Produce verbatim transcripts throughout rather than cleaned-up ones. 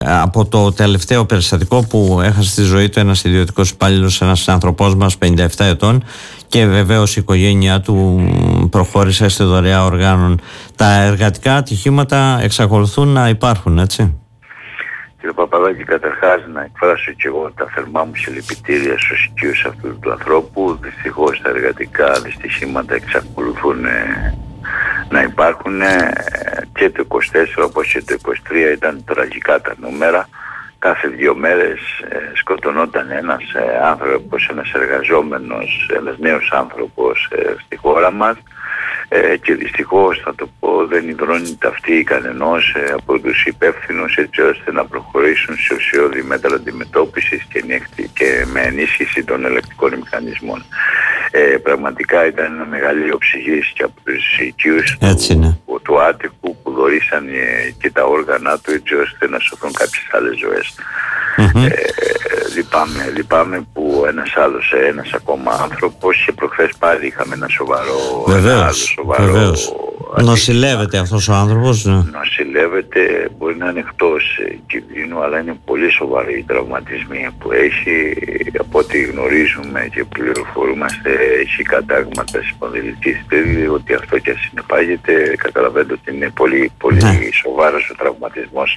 Από το τελευταίο περιστατικό που έχασε τη ζωή του ένας ιδιωτικός υπάλληλος, ένας άνθρωπός μας πενήντα επτά ετών, και βεβαίως η οικογένειά του προχώρησε στη δωρεά οργάνων. Τα εργατικά ατυχήματα εξακολουθούν να υπάρχουν, έτσι? Κύριε Παπαδάκη, καταρχάς να εκφράσω και εγώ τα θερμά μου συλληπιτήρια στους οικείους αυτού του ανθρώπου. Δυστυχώς τα εργατικά δυστυχήματα εξακολουθούν ε, να υπάρχουν, ε, και το είκοσι τέσσερα όπως και το είκοσι τρία ήταν τραγικά τα νούμερα. Κάθε δύο μέρες ε, σκοτωνόταν ένας ε, άνθρωπος, ένας εργαζόμενος, ένας νέος άνθρωπος ε, στη χώρα μας. Ε, και δυστυχώς, θα το πω, δεν υδρώνει ταυτή κανενός ε, από τους υπεύθυνους, έτσι ώστε να προχωρήσουν σε ουσιώδη μέτρα αντιμετώπισης και, και με ενίσχυση των ελεκτικών μηχανισμών. Ε, πραγματικά ήταν ένα μεγαλείο ψυχής και από τους οικείους του, του Άττικου, που δωρήσαν ε, και τα όργανα του, έτσι ώστε να σωθούν κάποιες άλλες ζωές. Mm-hmm. Ε, λυπάμαι, λυπάμαι που ένας άλλος, ένας ακόμα άνθρωπος, και προχθές πάλι είχαμε ένα σοβαρό, βεβαίως, ένα άλλο σοβαρό βεβαίως. Νοσηλεύεται αυτός ο άνθρωπος, ναι. Νοσηλεύεται, μπορεί να είναι εκτός κινδύνου, αλλά είναι πολύ σοβαροί οι τραυματισμοί που έχει. Από ό,τι γνωρίζουμε και πληροφορούμαστε, έχει κατάγματα σπονδυλικής στήλη, ότι αυτό και συνεπάγεται. Καταλαβαίνετε ότι είναι πολύ, πολύ ναι. σοβαρός ο τραυματισμός.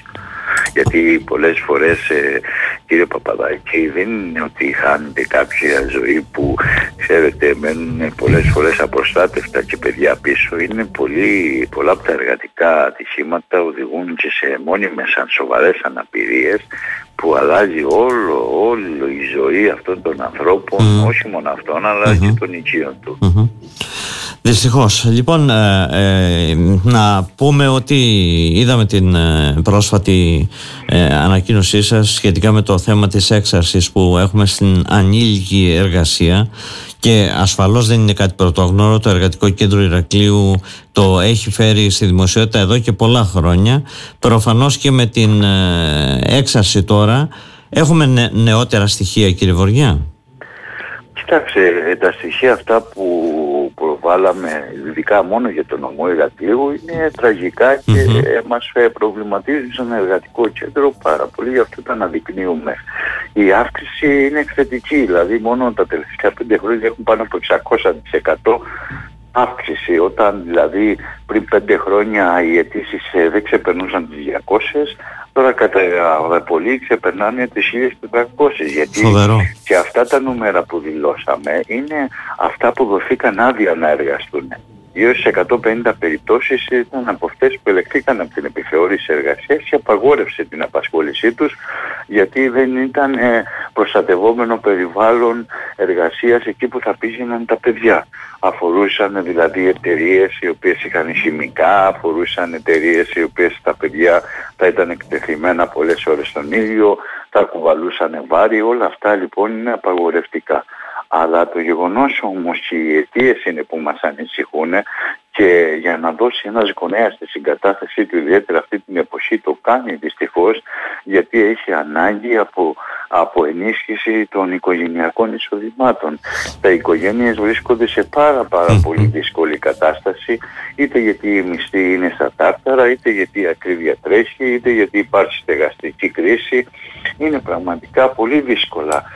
Γιατί πολλές φορές, ε, κύριε Παπαδάκη, δεν είναι ότι χάνεται κάποια ζωή που, ξέρετε, μένουν πολλές φορές απροστάτευτα και παιδιά πίσω. Είναι πολύ, πολλά από τα εργατικά ατυχήματα οδηγούν και σε μόνιμες αν σοβαρές αναπηρίες, που αλλάζει όλο, όλο η ζωή αυτών των ανθρώπων, mm. όχι μόνο αυτών, αλλά mm-hmm. και των οικείων του. Mm-hmm. Δυστυχώς. Λοιπόν, ε, ε, να πούμε ότι είδαμε την ε, πρόσφατη ε, ανακοίνωσή σας σχετικά με το θέμα της έξαρσης που έχουμε στην ανήλικη εργασία, και ασφαλώς δεν είναι κάτι πρωτόγνωρο. Το Εργατικό Κέντρο Ηρακλείου το έχει φέρει στη δημοσιότητα εδώ και πολλά χρόνια. Προφανώς και με την ε, έξαρση τώρα έχουμε νε, νεότερα στοιχεία, κύριε Βοριά. Κοιτάξτε, τα στοιχεία αυτά που προβάλαμε, ειδικά μόνο για τον νομό Ηρακλείου, είναι τραγικά και mm-hmm. μας προβληματίζουν σαν εργατικό κέντρο πάρα πολύ, γι' αυτό το αναδεικνύουμε. Η αύξηση είναι εκθετική, δηλαδή μόνο τα τελευταία πέντε χρόνια έχουν πάνω από εξακόσια τοις εκατό αύξηση, όταν δηλαδή πριν πέντε χρόνια οι αιτήσεις δεν ξεπερνούσαν τις διακόσιες, τώρα κατά πολύ ξεπερνάνε τις χίλιες τετρακόσιες, γιατί Φοβερό. Και αυτά τα νούμερα που δηλώσαμε είναι αυτά που δοθήκαν άδεια να εργαστούν. Γύρω στις εκατόν πενήντα περιπτώσεις ήταν από αυτές που ελεγχθήκαν από την επιθεώρηση εργασίας και απαγόρευσε την απασχόλησή τους, γιατί δεν ήταν ε, προστατευόμενο περιβάλλον εργασίας εκεί που θα πήγαιναν τα παιδιά. Αφορούσαν δηλαδή εταιρείες οι οποίες είχαν χημικά, αφορούσαν εταιρείες οι οποίες τα παιδιά θα ήταν εκτεθειμένα πολλές ώρες στον ήλιο, θα κουβαλούσαν βάρη, όλα αυτά λοιπόν είναι απαγορευτικά. Αλλά το γεγονός όμως και οι αιτίες είναι που μας ανησυχούν, και για να δώσει ένας γονέας τη συγκατάθεσή του, ιδιαίτερα αυτή την εποχή, το κάνει δυστυχώς, γιατί έχει ανάγκη από, από ενίσχυση των οικογενειακών εισοδημάτων. Τα οικογένειες βρίσκονται σε πάρα πάρα πολύ δύσκολη κατάσταση, είτε γιατί η μισθή είναι στα τάρταρα, είτε γιατί η ακρίβεια τρέχει, είτε γιατί υπάρχει στεγαστική κρίση. Είναι πραγματικά πολύ δύσκολα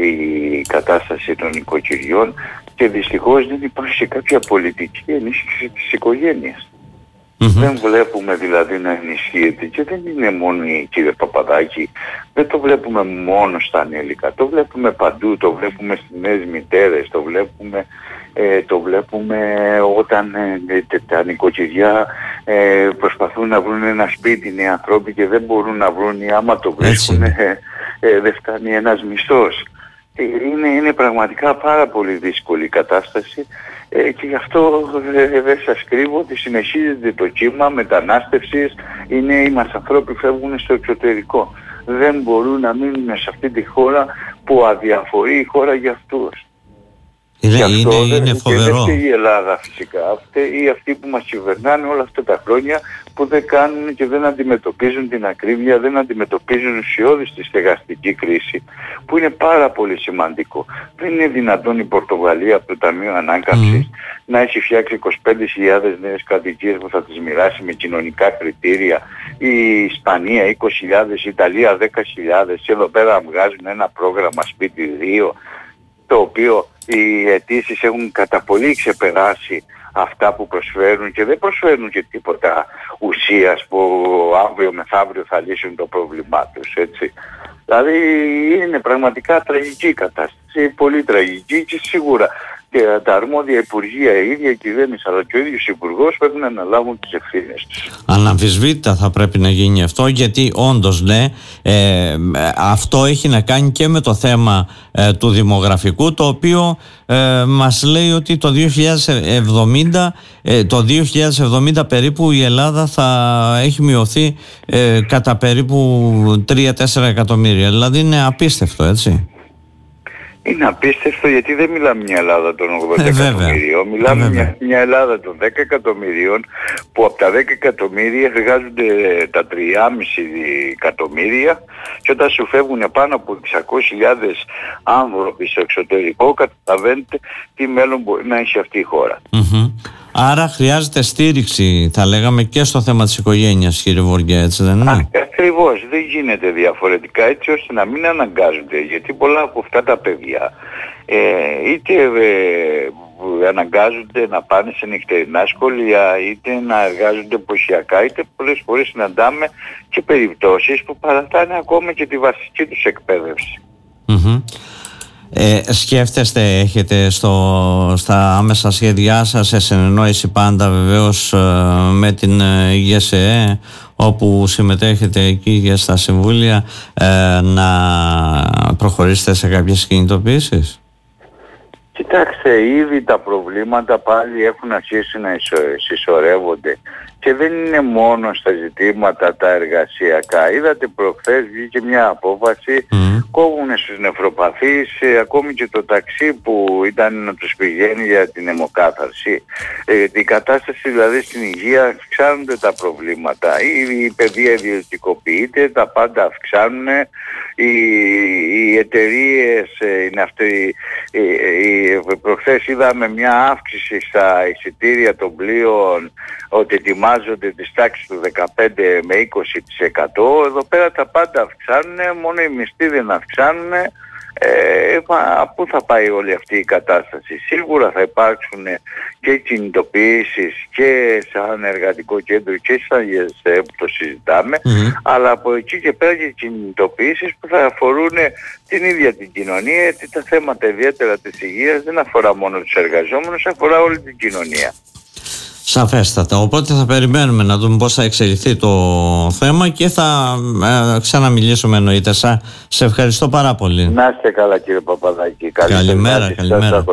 η κατάσταση των οικοκυριών, και δυστυχώς δεν υπάρχει κάποια πολιτική ενίσχυση της οικογένειας. Mm-hmm. Δεν βλέπουμε δηλαδή να ενισχύεται, και δεν είναι μόνο, κύριε Παπαδάκη, δεν το βλέπουμε μόνο στα ανήλικα, το βλέπουμε παντού, το βλέπουμε στις νέες μητέρες, το βλέπουμε, ε, το βλέπουμε όταν ε, τα νοικοκυριά ε, προσπαθούν να βρουν ένα σπίτι νέοι άνθρωποι και δεν μπορούν να βρουν, ή άμα το βρίσκουν ε, ε, δεν φτάνει ένας μισθός. Είναι, είναι πραγματικά πάρα πολύ δύσκολη η κατάσταση, ε, και γι' αυτό ε, δεν σας κρύβω ότι συνεχίζεται το κύμα μετανάστευσης. Οι νέοι μας ανθρώποι φεύγουν στο εξωτερικό. Δεν μπορούν να μείνουν σε αυτή τη χώρα που αδιαφορεί η χώρα για αυτούς. Είναι, αυτό είναι, δεν, είναι φοβερό. Και δεν φταίει η Ελλάδα φυσικά, φταίει αυτοί που μας κυβερνάνε όλα αυτά τα χρόνια, που δεν κάνουν και δεν αντιμετωπίζουν την ακρίβεια, δεν αντιμετωπίζουν ουσιώδης τη στεγαστική κρίση, που είναι πάρα πολύ σημαντικό. Δεν είναι δυνατόν η Πορτογαλία από το Ταμείο Ανάκαμψης mm. να έχει φτιάξει είκοσι πέντε χιλιάδες νέες κατοικίες που θα τις μοιράσει με κοινωνικά κριτήρια, η Ισπανία είκοσι χιλιάδες, η Ιταλία δέκα χιλιάδες, εδώ πέρα βγάζουν ένα πρόγραμμα σπίτι δύο, το οποίο οι αιτήσεις έχουν κατά πολύ ξεπεράσει αυτά που προσφέρουν και δεν προσφέρουν και τίποτα ουσίας που αύριο μεθαύριο θα λύσουν το πρόβλημά τους, έτσι. Δηλαδή είναι πραγματικά τραγική κατάσταση, πολύ τραγική, και σίγουρα και τα αρμόδια υπουργεία, η ίδια η κυβέρνηση αλλά και ο ίδιος υπουργός πρέπει να αναλάβουν τις ευθύνες τους. Αναμφισβήτητα θα πρέπει να γίνει αυτό, γιατί όντως, ναι, ε, αυτό έχει να κάνει και με το θέμα ε, του δημογραφικού, το οποίο ε, μας λέει ότι το δύο χιλιάδες εβδομήντα, ε, το δύο χιλιάδες εβδομήντα περίπου η Ελλάδα θα έχει μειωθεί ε, κατά περίπου τρία τέσσερα εκατομμύρια. Δηλαδή είναι απίστευτο, έτσι. Είναι απίστευτο, γιατί δεν μιλάμε μια Ελλάδα των ογδόντα ε, εκατομμυρίων, μιλάμε ε, μια, μια Ελλάδα των δέκα εκατομμυρίων, που από τα δέκα εκατομμύρια εργάζονται τα τρία κόμμα πέντε εκατομμύρια, και όταν σου φεύγουν πάνω από εξακόσιες χιλιάδες άνθρωποι στο εξωτερικό, καταλαβαίνετε τι μέλλον μπορεί να έχει αυτή η χώρα. Mm-hmm. Άρα χρειάζεται στήριξη, θα λέγαμε, και στο θέμα της οικογένειας, κύριε Βοριά, έτσι δεν είναι? Ακριβώς, δεν γίνεται διαφορετικά, έτσι ώστε να μην αναγκάζονται, γιατί πολλά από αυτά τα παιδιά ε, είτε ε, αναγκάζονται να πάνε σε νυχτερινά σχολεία, είτε να εργάζονται εποχιακά, είτε πολλές φορές συναντάμε και περιπτώσεις που παρατάνε ακόμα και τη βασική τους εκπαίδευση. Mm-hmm. Ε, σκέφτεστε, έχετε στο, στα άμεσα σχέδιά σας, σε συνεννόηση πάντα βεβαίως με την ΓΕΣΕΕ, όπου συμμετέχετε εκεί και στα συμβούλια, ε, να προχωρήσετε σε κάποιες κινητοποιήσεις? Κοιτάξτε, ήδη τα προβλήματα πάλι έχουν αρχίσει να συσσωρεύονται, και δεν είναι μόνο στα ζητήματα τα εργασιακά. Είδατε προχθές βγήκε μια απόφαση, mm. κόβουν στους νευροπαθείς ε, ακόμη και το ταξί που ήταν να τους πηγαίνει για την αιμοκάθαρση. Ε, την κατάσταση δηλαδή στην υγεία, αυξάνονται τα προβλήματα. Η, η παιδεία ιδιωτικοποιείται, τα πάντα αυξάνουν. Οι, οι εταιρείες, ε, είναι αυτή, ε, ε, προχθές είδαμε μια αύξηση στα εισιτήρια των πλοίων, ότι ετοιμάζονται τις τάξεις του δεκαπέντε με είκοσι τοις εκατό. Εδώ πέρα τα πάντα αυξάνουν, μόνο οι μισθοί δεν αυξάνουν. Ε, πού θα πάει όλη αυτή η κατάσταση? Σίγουρα θα υπάρξουν και κινητοποιήσεις και σαν εργατικό κέντρο και σαν ΓΕΣΕ που το συζητάμε, mm-hmm. αλλά από εκεί και πέρα και κινητοποιήσεις που θα αφορούν την ίδια την κοινωνία, γιατί τα θέματα ιδιαίτερα της υγείας δεν αφορά μόνο τους εργαζόμενους, αφορά όλη την κοινωνία. Σαφέστατα. Οπότε θα περιμένουμε να δούμε πώς θα εξελιχθεί το θέμα και θα ε, ξαναμιλήσουμε, εννοείται. Σε ευχαριστώ πάρα πολύ. Να είστε καλά, κύριε Παπαδάκη. Καλημέρα, καλημέρα.